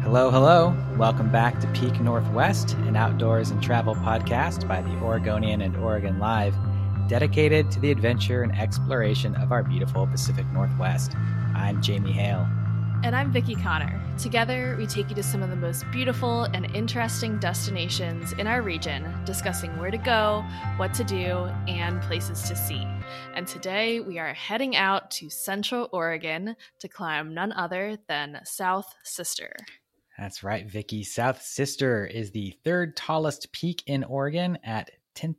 Hello, hello. Welcome back to Peak Northwest, an outdoors and travel podcast by the Oregonian and Oregon Live, dedicated to the adventure and exploration of our beautiful Pacific Northwest. I'm Jamie Hale. And I'm Vicki Connor. Together, we take you to some of the most beautiful and interesting destinations in our region, discussing where to go, what to do, and places to see. And today, we are heading out to Central Oregon to climb none other than South Sister. That's right, Vicki. South Sister is the third tallest peak in Oregon at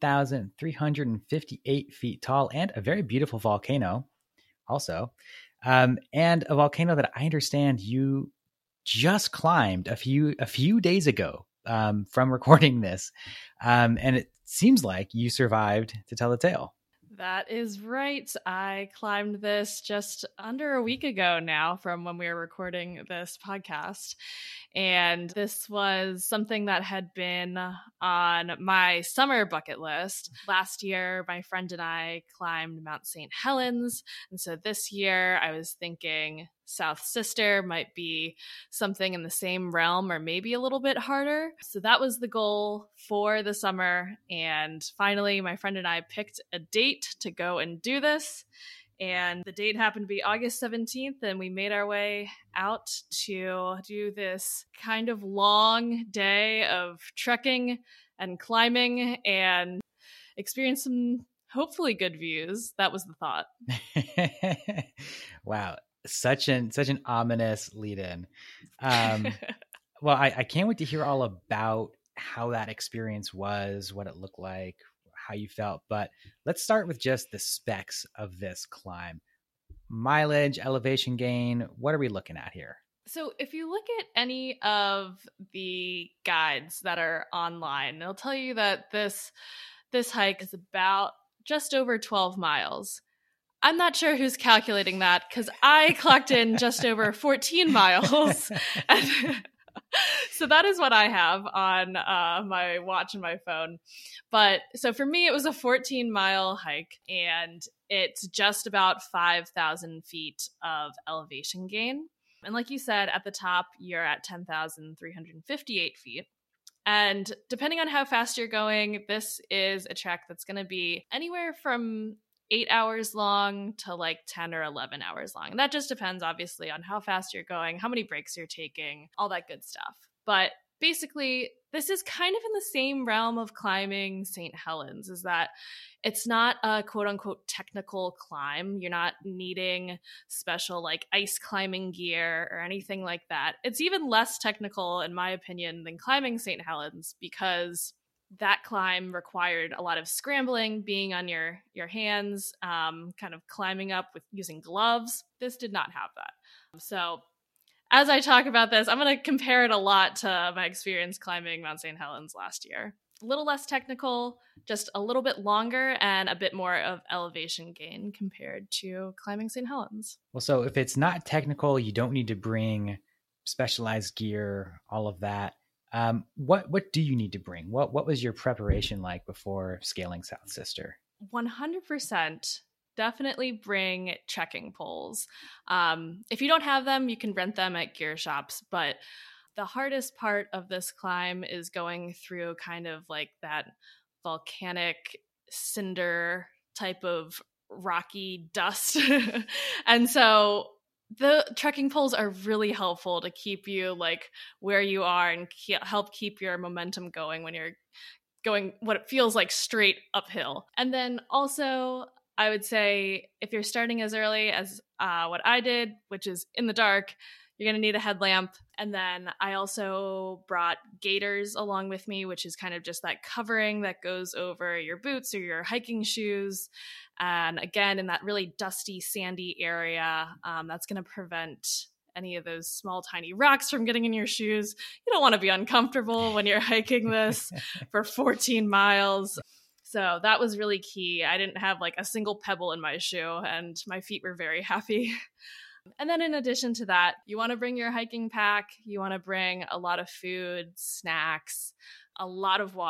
10,358 feet tall and a very beautiful volcano also. And a volcano that I understand you just climbed a few days ago from recording this. And it seems like you survived to tell the tale. That is right. I climbed this just under a week ago now from when we were recording this podcast. And this was something that had been on my summer bucket list. Last year, my friend and I climbed Mount St. Helens. And so this year, I was thinking South Sister might be something in the same realm or maybe a little bit harder. So that was the goal for the summer. And finally, my friend and I picked a date to go and do this. And the date happened to be August 17th, and we made our way out to do this kind of long day of trekking and climbing and experience some hopefully good views. That was the thought. Wow. Such an ominous lead-in. Well, I can't wait to hear all about how that experience was, what it looked like, how you felt. But let's start with just the specs of this climb. Mileage, elevation gain, what are we looking at here? So if you look at any of the guides that are online, they'll tell you that this hike is about just over 12 miles. I'm not sure who's calculating that because I clocked in just over 14 miles. So that is what I have on my watch and my phone. But so for me, it was a 14-mile hike, and it's just about 5,000 feet of elevation gain. And like you said, at the top, you're at 10,358 feet. And depending on how fast you're going, this is a trek that's going to be anywhere from 8 hours long to like 10 or 11 hours long. And that just depends, obviously, on how fast you're going, how many breaks you're taking, all that good stuff. But basically, this is kind of in the same realm of climbing St. Helens, is that it's not a quote unquote technical climb. You're not needing special like ice climbing gear or anything like that. It's even less technical, in my opinion, than climbing St. Helens because that climb required a lot of scrambling, being on your hands, kind of climbing up with using gloves. This did not have that. So as I talk about this, I'm going to compare it a lot to my experience climbing Mount St. Helens last year. A little less technical, just a little bit longer and a bit more of elevation gain compared to climbing St. Helens. Well, so if it's not technical, you don't need to bring specialized gear, all of that. What do you need to bring? What was your preparation like before scaling South Sister? 100%. Definitely bring trekking poles. If you don't have them, you can rent them at gear shops. But the hardest part of this climb is going through kind of like that volcanic cinder type of rocky dust. And so the trekking poles are really helpful to keep you like where you are and help keep your momentum going when you're going what it feels like straight uphill. And then also, I would say if you're starting as early as what I did, which is in the dark, you're going to need a headlamp. And then I also brought gaiters along with me, which is kind of just that covering that goes over your boots or your hiking shoes. And again, in that really dusty, sandy area, that's going to prevent any of those small, tiny rocks from getting in your shoes. You don't want to be uncomfortable when you're hiking this for 14 miles. So that was really key. I didn't have like a single pebble in my shoe, and my feet were very happy. And then in addition to that, you want to bring your hiking pack. You want to bring a lot of food, snacks, a lot of water.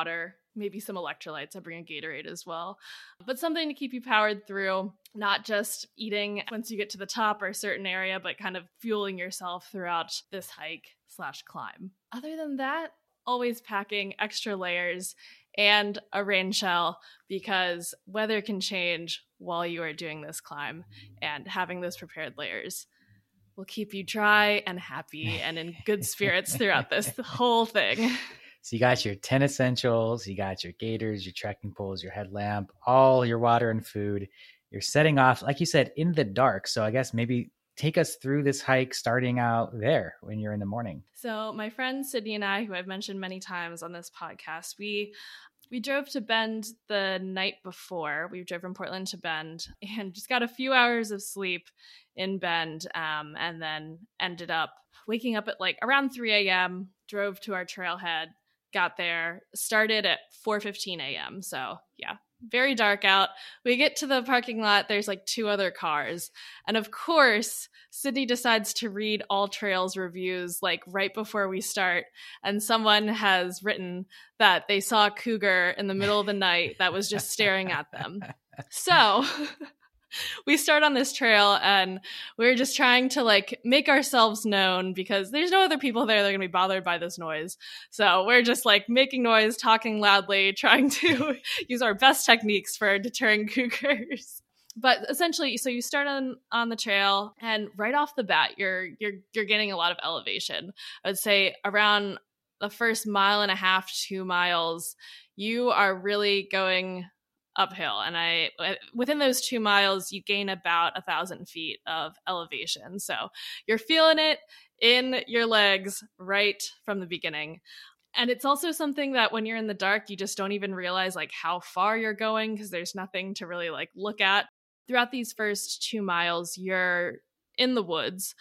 maybe some electrolytes. I bring a Gatorade as well. But something to keep you powered through, not just eating once you get to the top or a certain area, but kind of fueling yourself throughout this hike/climb. Other than that, always packing extra layers and a rain shell, because weather can change while you are doing this climb, and having those prepared layers will keep you dry and happy and in good spirits throughout this whole thing. So you got your 10 essentials, you got your gaiters, your trekking poles, your headlamp, all your water and food. You're setting off, like you said, in the dark. So I guess maybe take us through this hike starting out there when you're in the morning. So my friend Sydney and I, who I've mentioned many times on this podcast, we drove to Bend the night before. We drove from Portland to Bend and just got a few hours of sleep in Bend, and then ended up waking up at like around 3 a.m., drove to our trailhead, got there, started at 4:15 a.m. So yeah, very dark out. We get to the parking lot, there's like 2 other cars. And of course, Sydney decides to read All Trails reviews like right before we start. And someone has written that they saw a cougar in the middle of the night that was just staring at them. So we start on this trail and we're just trying to like make ourselves known, because there's no other people there that are going to be bothered by this noise. So we're just like making noise, talking loudly, trying to use our best techniques for deterring cougars. But essentially, so you start on the trail, and right off the bat, you're getting a lot of elevation. I would say around the first 1.5 to 2 miles, you are really going uphill, and within those 2 miles you gain about 1,000 feet of elevation, so you're feeling it in your legs right from the beginning. And it's also something that when you're in the dark, you just don't even realize like how far you're going, because there's nothing to really like look at. Throughout these first 2 miles, you're in the woods,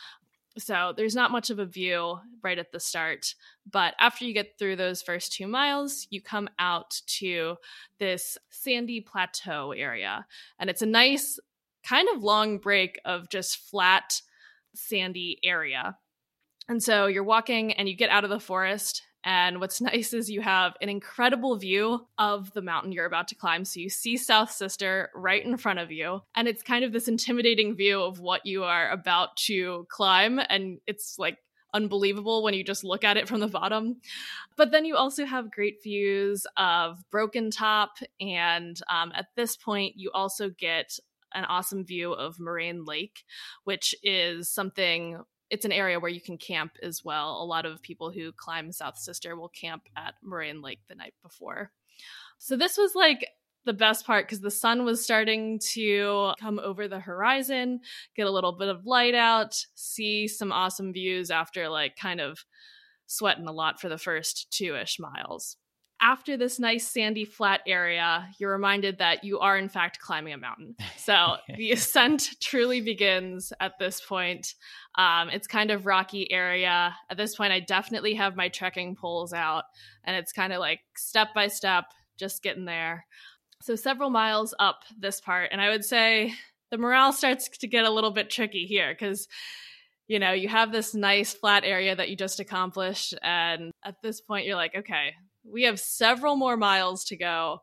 so there's not much of a view right at the start. But after you get through those first 2 miles, you come out to this sandy plateau area. And it's a nice kind of long break of just flat, sandy area. And so you're walking and you get out of the forest. And what's nice is you have an incredible view of the mountain you're about to climb. So you see South Sister right in front of you. And it's kind of this intimidating view of what you are about to climb. And it's like unbelievable when you just look at it from the bottom. But then you also have great views of Broken Top. And at this point, you also get an awesome view of Moraine Lake, which is something... It's an area where you can camp as well. A lot of people who climb South Sister will camp at Moraine Lake the night before. So this was like the best part, because the sun was starting to come over the horizon, get a little bit of light out, see some awesome views after like kind of sweating a lot for the first 2-ish miles. After this nice sandy flat area, you're reminded that you are in fact climbing a mountain. So the ascent truly begins at this point. It's kind of rocky area. At this point, I definitely have my trekking poles out, and it's kind of like step by step, just getting there. So several miles up this part, and I would say the morale starts to get a little bit tricky here, because you know, you have this nice flat area that you just accomplished, and at this point you're like, okay, we have several more miles to go.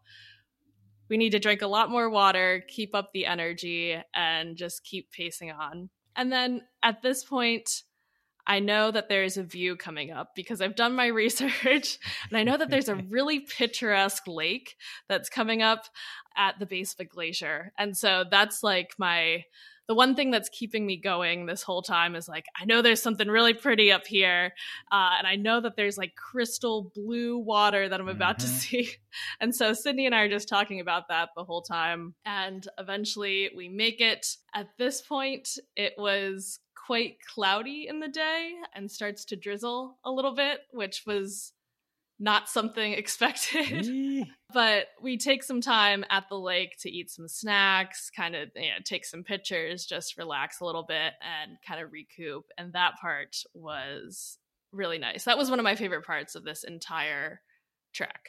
We need to drink a lot more water, keep up the energy, and just keep pacing on. And then at this point, I know that there's a view coming up because I've done my research, and I know that there's a really picturesque lake that's coming up at the base of a glacier. And so that's like the one thing that's keeping me going this whole time is like, I know there's something really pretty up here. And I know that there's like crystal blue water that I'm about to see. And so Sydney and I are just talking about that the whole time. And eventually we make it. At this point, it was quite cloudy in the day and starts to drizzle a little bit, which was not something expected. But we take some time at the lake to eat some snacks, kind of take some pictures, just relax a little bit and kind of recoup. And that part was really nice. That was one of my favorite parts of this entire trek.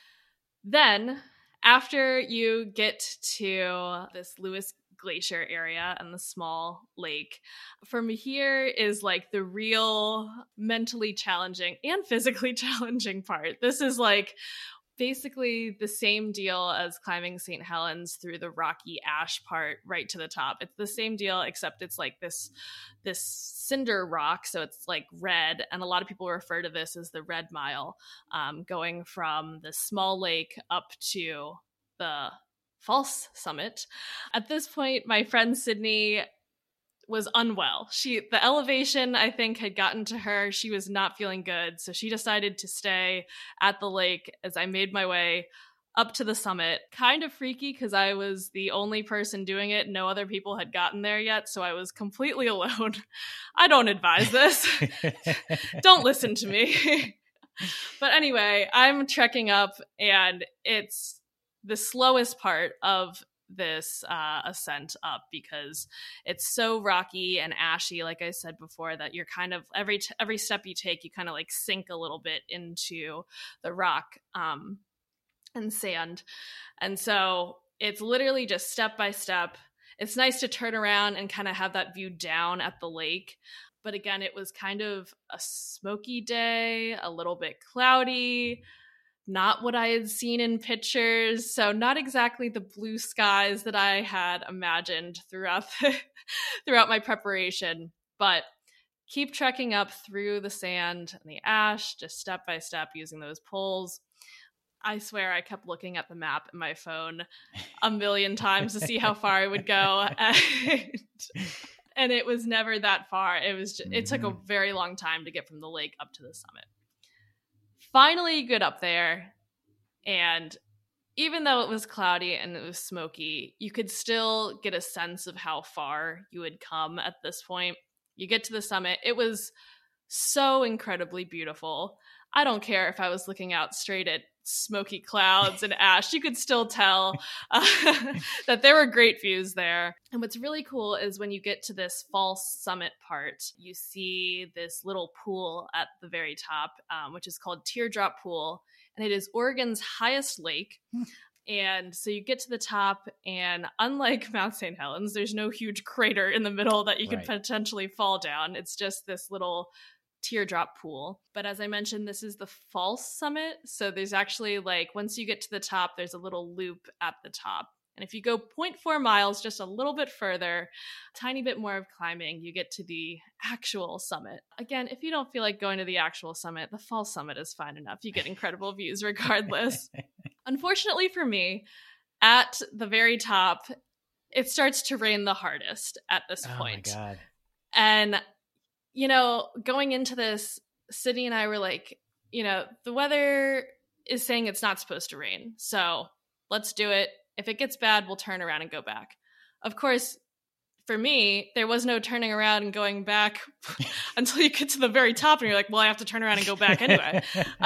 Then after you get to this Lewis Glacier area and the small lake, from here is like the real mentally challenging and physically challenging part. This is like basically the same deal as climbing St. Helens through the rocky ash part right to the top. It's the same deal, except it's like this cinder rock, so it's like red, and a lot of people refer to this as the Red Mile, going from the small lake up to the false summit. At this point, my friend Sydney was unwell. The elevation, I think, had gotten to her. She was not feeling good, so she decided to stay at the lake as I made my way up to the summit. Kind of freaky because I was the only person doing it. No other people had gotten there yet, so I was completely alone. I don't advise this. Don't listen to me. But anyway, I'm trekking up, and it's the slowest part of this ascent up because it's so rocky and ashy, like I said before, that you're kind of every step you take, you kind of like sink a little bit into the rock and sand. And so it's literally just step by step. It's nice to turn around and kind of have that view down at the lake. But again, it was kind of a smoky day, a little bit cloudy, not what I had seen in pictures. So not exactly the blue skies that I had imagined throughout my preparation, but keep trekking up through the sand and the ash, just step by step using those poles. I swear I kept looking at the map in my phone a million times to see how far I would go. And it was never that far. It took a very long time to get from the lake up to the summit. Finally get up there, and even though it was cloudy and it was smoky, you could still get a sense of how far you had come at this point. You get to the summit. It was so incredibly beautiful. I don't care if I was looking out straight at smoky clouds and ash. You could still tell that there were great views there. And what's really cool is when you get to this false summit part, you see this little pool at the very top, which is called Teardrop Pool. And it is Oregon's highest lake. And so you get to the top, and unlike Mount St. Helens, there's no huge crater in the middle that you could potentially fall down. It's just this little teardrop pool. But as I mentioned, this is the false summit. So there's actually, like, once you get to the top, there's a little loop at the top. And if you go 0.4 miles, just a little bit further, a tiny bit more of climbing, you get to the actual summit. Again, if you don't feel like going to the actual summit, the false summit is fine enough. You get incredible views regardless. Unfortunately for me, at the very top, it starts to rain the hardest at this point. Oh my God. And going into this, Sydney and I were like, the weather is saying it's not supposed to rain. So let's do it. If it gets bad, we'll turn around and go back. Of course, for me, there was no turning around and going back until you get to the very top and you're like, well, I have to turn around and go back anyway.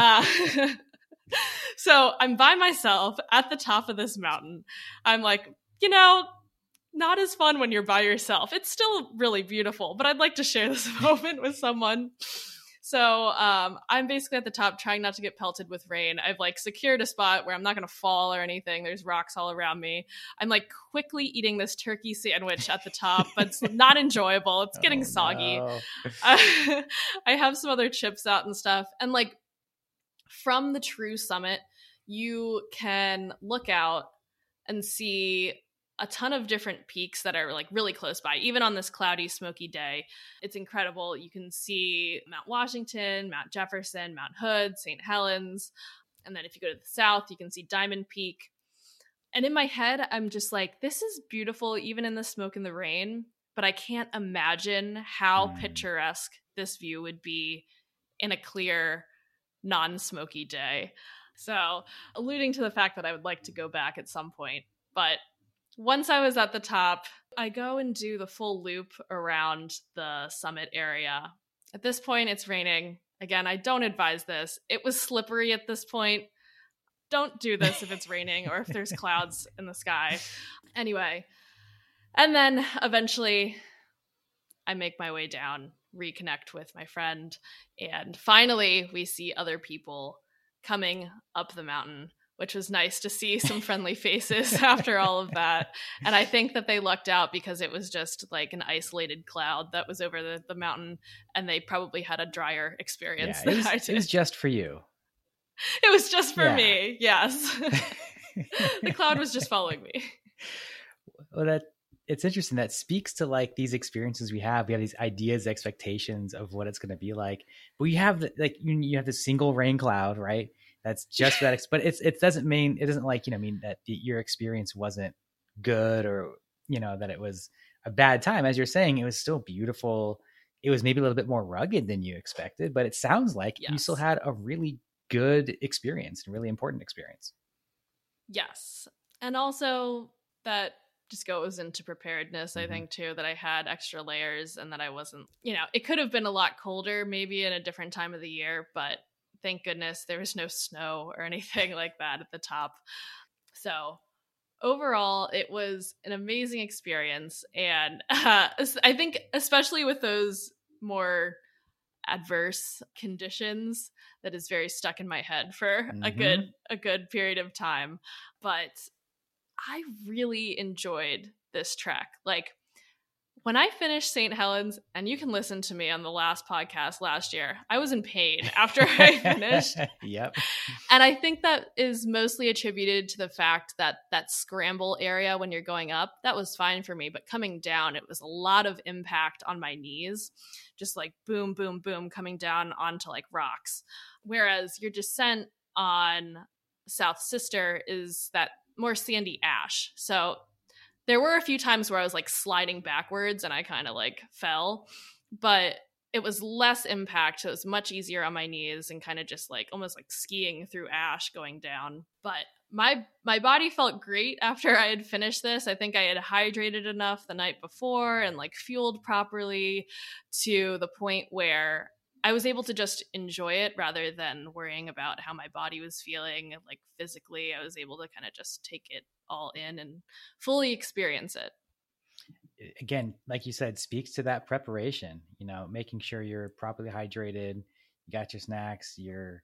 So I'm by myself at the top of this mountain. I'm like, not as fun when you're by yourself. It's still really beautiful, but I'd like to share this moment with someone. So I'm basically at the top trying not to get pelted with rain. I've secured a spot where I'm not going to fall or anything. There's rocks all around me. I'm quickly eating this turkey sandwich at the top, but it's not enjoyable. It's getting soggy. No. I have some other chips out and stuff. And from the true summit, you can look out and see a ton of different peaks that are really close by, even on this cloudy, smoky day. It's incredible. You can see Mount Washington, Mount Jefferson, Mount Hood, St. Helens. And then if you go to the south, you can see Diamond Peak. And in my head, I'm just like, this is beautiful, even in the smoke and the rain, but I can't imagine how picturesque this view would be in a clear, non-smoky day. So alluding to the fact that I would like to go back at some point, but once I was at the top, I go and do the full loop around the summit area. At this point, it's raining. Again, I don't advise this. It was slippery at this point. Don't do this if it's raining or if there's clouds in the sky. Anyway, and then eventually I make my way down, reconnect with my friend, and finally we see other people coming up the mountain, which was nice to see some friendly faces after all of that. And I think that they lucked out because it was just an isolated cloud that was over the mountain, and they probably had a drier experience than I did. It was just for you. It was just for Yeah. me. Yes. The cloud was just following me. Well, it's interesting. That speaks to like these experiences we have. We have these ideas, expectations of what it's going to be like. But you have you have the single rain cloud, right? That's just that. But it doesn't mean, it doesn't like, mean that your experience wasn't good, or, that it was a bad time. As you're saying, it was still beautiful. It was maybe a little bit more rugged than you expected, but it sounds like you still had a really good experience, a really important experience. Yes. And also that just goes into preparedness, I think, too, that I had extra layers and that I wasn't, it could have been a lot colder maybe in a different time of the year, but thank goodness there was no snow or anything like that at the top. So overall, it was an amazing experience. And I think especially with those more adverse conditions, that is very stuck in my head for a good period of time. But I really enjoyed this trek. Like, when I finished St. Helens, and you can listen to me on the last podcast last year, I was in pain after I finished. Yep. And I think that is mostly attributed to the fact that that scramble area when you're going up, that was fine for me. But coming down, it was a lot of impact on my knees, just like boom, boom, boom, coming down onto like rocks. Whereas your descent on South Sister is that more sandy ash. So there were a few times where I was like sliding backwards and I kind of like fell, but it was less impact. So it was much easier on my knees and kind of just like almost like skiing through ash going down. But my body felt great after I had finished this. I think I had hydrated enough the night before and like fueled properly to the point where I was able to just enjoy it rather than worrying about how my body was feeling. Like physically, I was able to kind of just take it all in and fully experience it. Again, like you said, speaks to that preparation, making sure you're properly hydrated, you got your snacks,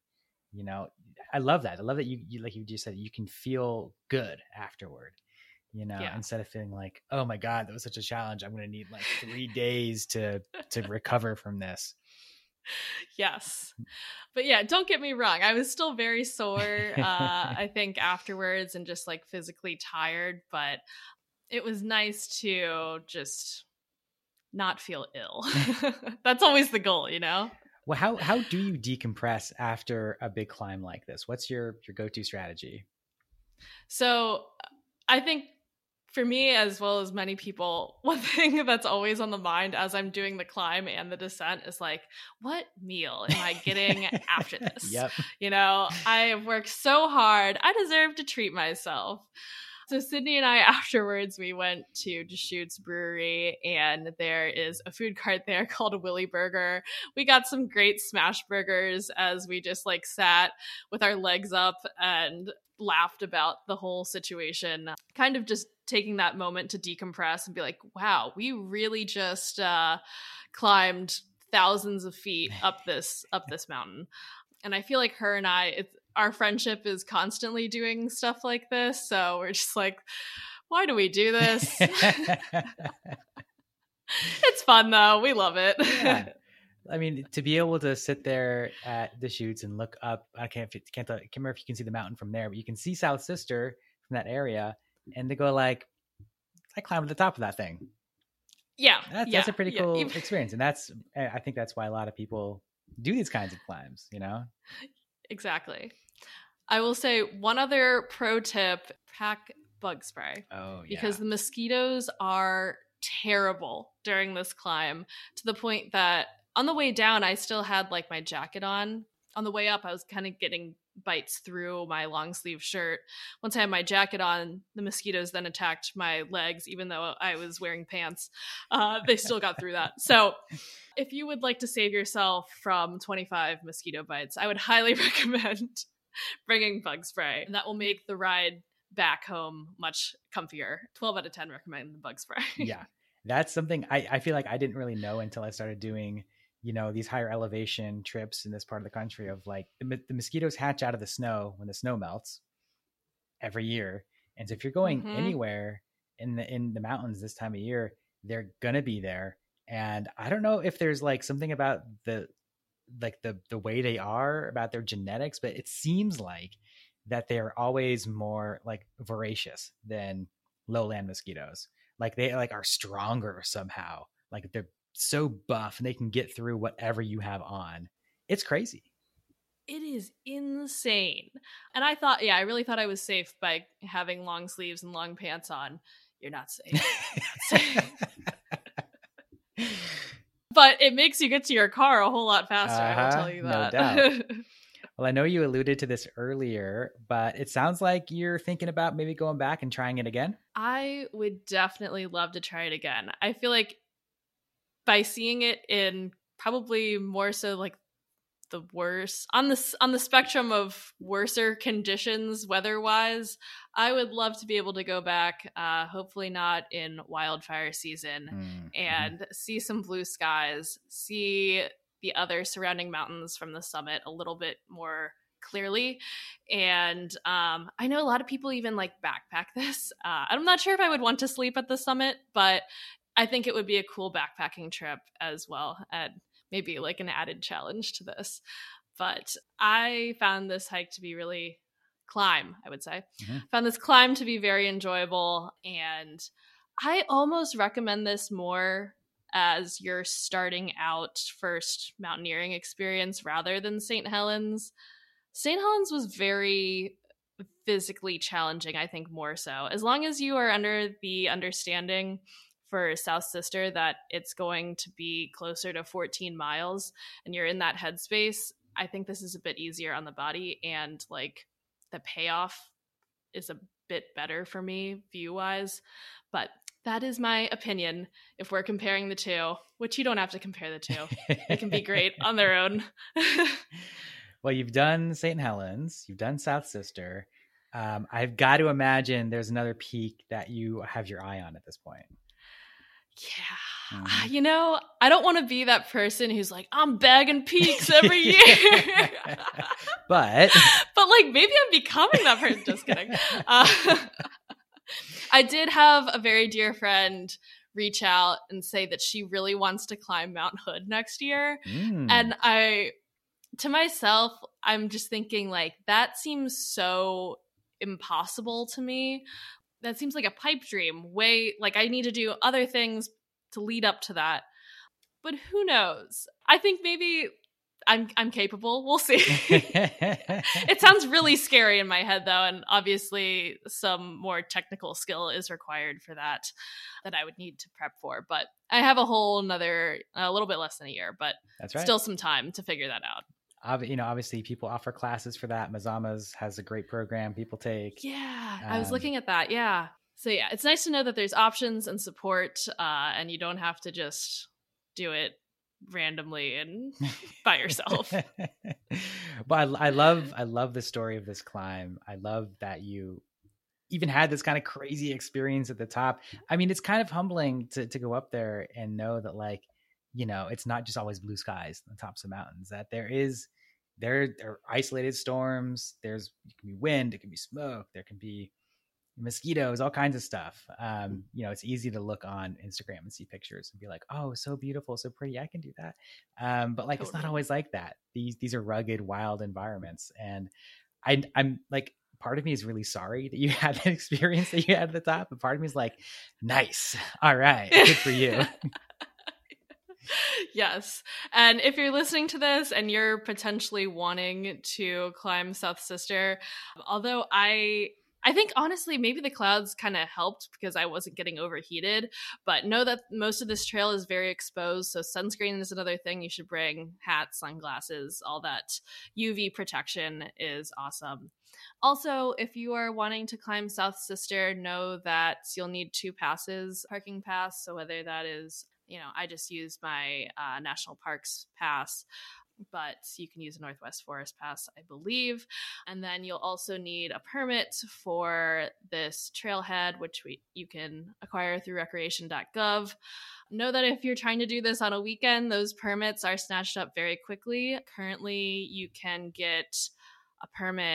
I love that. I love that you like you just said, you can feel good afterward, instead of feeling like, oh my God, that was such a challenge, I'm going to need like 3 days to recover from this. Yes. But yeah, don't get me wrong. I was still very sore, I think, afterwards and just like physically tired. But it was nice to just not feel ill. That's always the goal, Well, how do you decompress after a big climb like this? What's your go-to strategy? So I think for me, as well as many people, one thing that's always on the mind as I'm doing the climb and the descent is like, what meal am I getting after this? Yep. I have worked so hard. I deserve to treat myself. So Sydney and I, afterwards, we went to Deschutes Brewery, and there is a food cart there called Willy Burger. We got some great smash burgers as we just like sat with our legs up and laughed about the whole situation, kind of just taking that moment to decompress and be like, wow, we really just climbed thousands of feet up this mountain. And I feel like her and I, our friendship is constantly doing stuff like this. So we're just like, why do we do this? It's fun though. We love it. Yeah. I mean, to be able to sit there at Deschutes and look up, I can't remember if you can see the mountain from there, but you can see South Sister from that area, and to go like, I climbed to the top of that thing. Yeah. That's a pretty cool experience. And I think that's why a lot of people do these kinds of climbs, Exactly. I will say one other pro tip, pack bug spray. Oh, yeah. Because the mosquitoes are terrible during this climb, to the point that on the way down, I still had like my jacket on. On the way up, I was kind of getting bites through my long sleeve shirt. Once I had my jacket on, the mosquitoes then attacked my legs, even though I was wearing pants. They still got through that. So if you would like to save yourself from 25 mosquito bites, I would highly recommend bringing bug spray. And that will make the ride back home much comfier. 12 out of 10 recommend the bug spray. Yeah. That's something I feel like I didn't really know until I started doing, these higher elevation trips in this part of the country, of like the mosquitoes hatch out of the snow when the snow melts every year. And so if you're going anywhere in the mountains this time of year, they're going to be there. And I don't know if there's like something about the like the way they are about their genetics, but it seems like that they're always more like voracious than lowland mosquitoes. Like they like are stronger somehow. Like they're so buff and they can get through whatever you have on. It's crazy. It is insane. And I thought, I really thought I was safe by having long sleeves and long pants on. You're not safe. You're not safe. But it makes you get to your car a whole lot faster, I will tell you that. No doubt. Well, I know you alluded to this earlier, but it sounds like you're thinking about maybe going back and trying it again. I would definitely love to try it again. I feel like by seeing it in probably more so like the worst on the spectrum of worser conditions weather-wise, I would love to be able to go back, hopefully not in wildfire season, and see some blue skies, see the other surrounding mountains from the summit a little bit more clearly. And I know a lot of people even like backpack this. I'm not sure if I would want to sleep at the summit, but I think it would be a cool backpacking trip as well, and maybe like an added challenge to this. But I found this hike to be really found this climb to be very enjoyable, and I almost recommend this more as your starting out first mountaineering experience rather than St. Helens. St. Helens was very physically challenging, I think, more so. As long as you are under the understanding for South Sister that it's going to be closer to 14 miles and you're in that headspace, I think this is a bit easier on the body, and like the payoff is a bit better for me view-wise. But that is my opinion if we're comparing the two, which you don't have to compare the two. They can be great on their own. Well, you've done St. Helens, you've done South Sister. I've got to imagine there's another peak that you have your eye on at this point. Yeah. You know, I don't want to be that person who's like, I'm bagging peaks every year. But like, maybe I'm becoming that person. Just kidding. I did have a very dear friend reach out and say that she really wants to climb Mount Hood next year. And to myself, I'm just thinking like, that seems so impossible to me. That seems like a pipe dream. Way like I need to do other things to lead up to that. But who knows? I think maybe I'm capable. We'll see. It sounds really scary in my head though, and obviously some more technical skill is required for that I would need to prep for. But I have a little bit less than a year, but that's right. Still some time to figure that out. Obviously people offer classes for that. Mazama's has a great program people take. Yeah, I was looking at that. Yeah. So yeah, it's nice to know that there's options and support, and you don't have to just do it randomly and by yourself. But I love the story of this climb. I love that you even had this kind of crazy experience at the top. I mean, it's kind of humbling to go up there and know that, like, you know, it's not just always blue skies on the tops of mountains, that there are isolated storms. It can be wind, it can be smoke, there can be mosquitoes, all kinds of stuff. You know, it's easy to look on Instagram and see pictures and be like, oh, so beautiful, so pretty, I can do that. But like, It's not always like that. These are rugged, wild environments. And I'm like, part of me is really sorry that you had that experience that you had at the top. But part of me is like, nice. All right. Good for you. Yes. And if you're listening to this and you're potentially wanting to climb South Sister, although I think honestly, maybe the clouds kind of helped because I wasn't getting overheated, but know that most of this trail is very exposed. So sunscreen is another thing you should bring. Hats, sunglasses, all that UV protection is awesome. Also, if you are wanting to climb South Sister, know that you'll need 2 passes, parking pass. So whether that is, I just use my National Parks pass, but you can use a Northwest Forest pass, I believe. And then you'll also need a permit for this trailhead, which you can acquire through recreation.gov. Know that if you're trying to do this on a weekend, those permits are snatched up very quickly. Currently, you can get a permit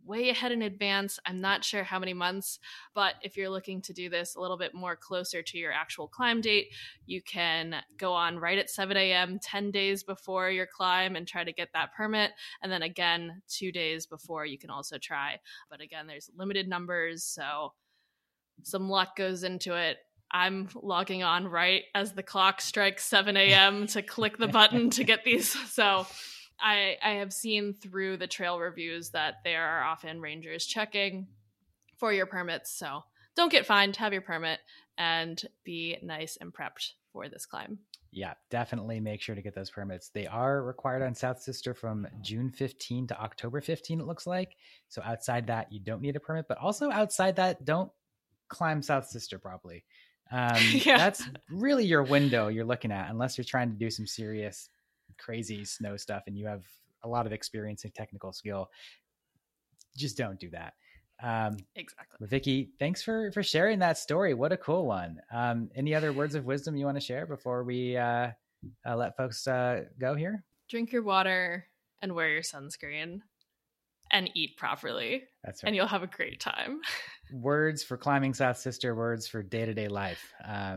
way ahead in advance. I'm not sure how many months, but if you're looking to do this a little bit more closer to your actual climb date, you can go on right at 7 a.m. 10 days before your climb and try to get that permit. And then again, 2 days before you can also try. But again, there's limited numbers, so some luck goes into it. I'm logging on right as the clock strikes 7 a.m. to click the button to get these. So I have seen through the trail reviews that there are often rangers checking for your permits. So don't get fined, have your permit, and be nice and prepped for this climb. Yeah, definitely make sure to get those permits. They are required on South Sister from June 15 to October 15, it looks like. So outside that, you don't need a permit. But also outside that, don't climb South Sister probably. That's really your window you're looking at, unless you're trying to do some serious crazy snow stuff and you have a lot of experience and technical skill. Just don't do that. Exactly. Vicky, thanks for sharing that story. What a cool one. Any other words of wisdom you want to share before we let folks go here? Drink your water and wear your sunscreen and eat properly. That's right. And you'll have a great time. Words for climbing South Sister, words for day-to-day life.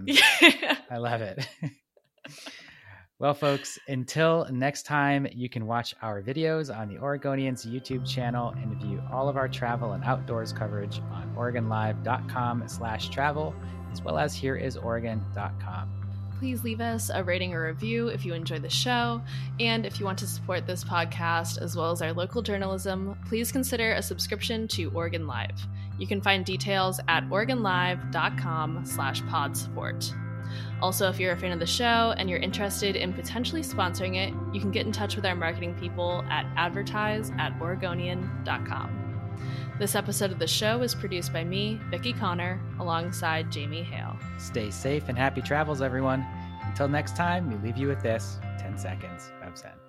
I love it. Well, folks, until next time, you can watch our videos on the Oregonians YouTube channel and view all of our travel and outdoors coverage on OregonLive.com/travel, as well as HereIsOregon.com. Please leave us a rating or review if you enjoy the show. And if you want to support this podcast, as well as our local journalism, please consider a subscription to Oregon Live. You can find details at OregonLive.com/pod support. Also, if you're a fan of the show and you're interested in potentially sponsoring it, you can get in touch with our marketing people at advertise@oregonian.com. This episode of the show is produced by me, Vicky Connor, alongside Jamie Hale. Stay safe and happy travels, everyone. Until next time, we leave you with this 10 seconds of Zen.